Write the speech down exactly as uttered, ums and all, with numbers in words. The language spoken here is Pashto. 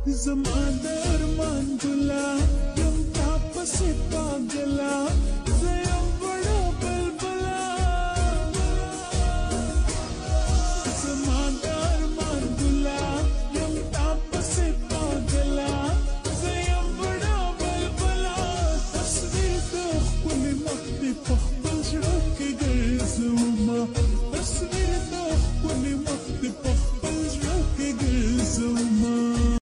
زمان درمان گلا یم تاپسی پاگلا زیم بڑا بلبلا زمان درمان گلا یم تاپسی پاگلا زیم بڑا بلبلا تصویر دخ کلی مخدی پخبل شرکی گرزوما تصویر دخ کلی مخدی